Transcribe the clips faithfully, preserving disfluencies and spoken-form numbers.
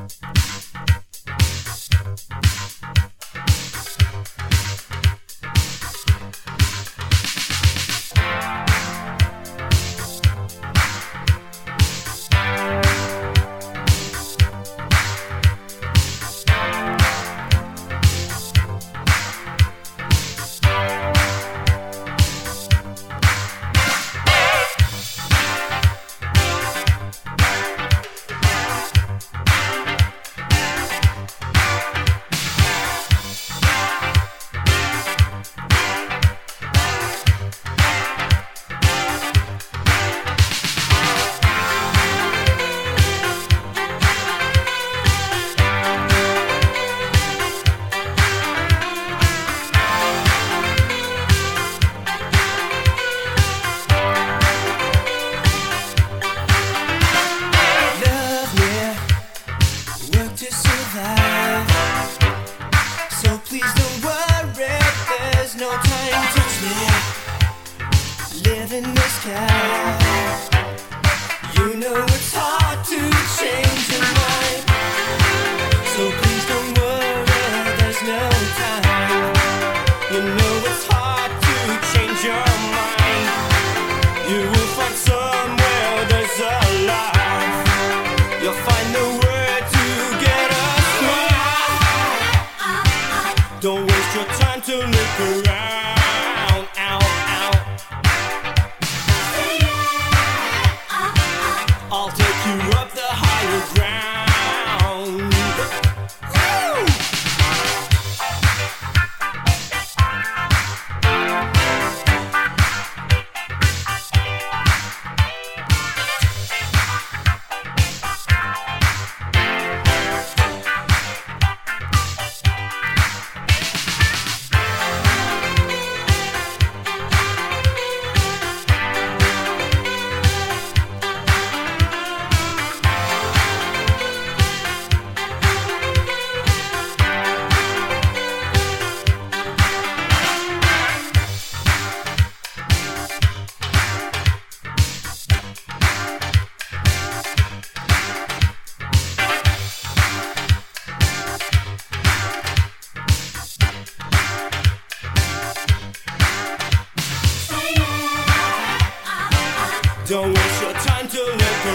Don't waste your time to look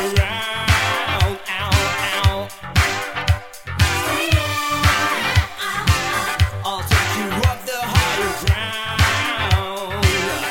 around. Ow, ow. I'll take you up the higher ground.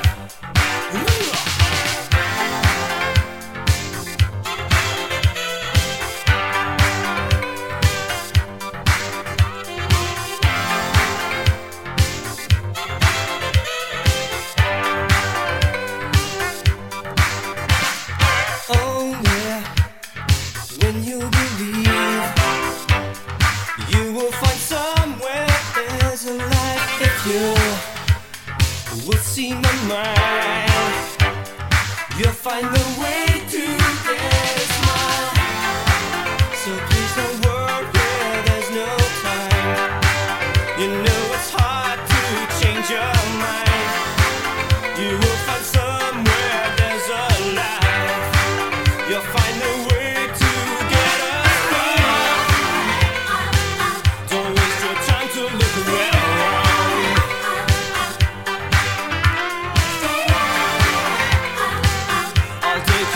Oh yeah, when you believe, you will find somewhere there's a light. If you will see my mind, you'll find the way to get a smile. So please don't worry, there's no time. You know it's hard to change your mind. You will find somewhere there's a light. You'll find a way to get us back. Don't waste your time to look around. I'll take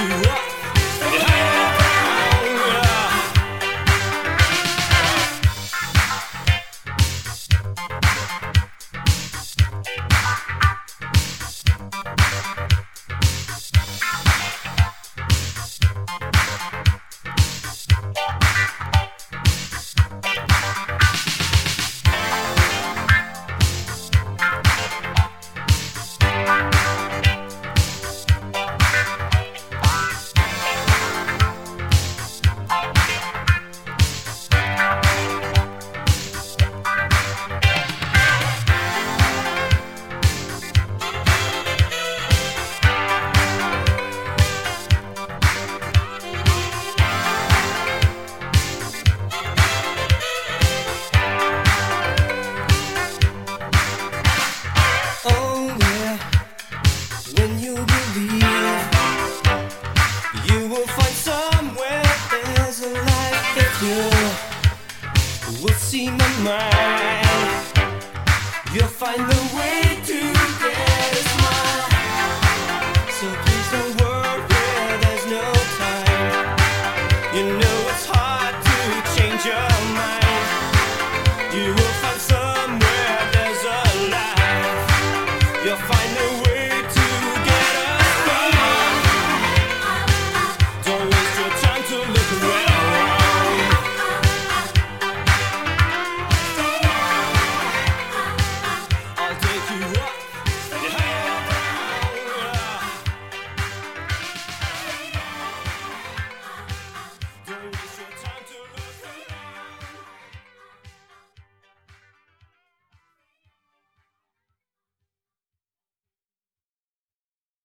see my mind. You'll find the way to get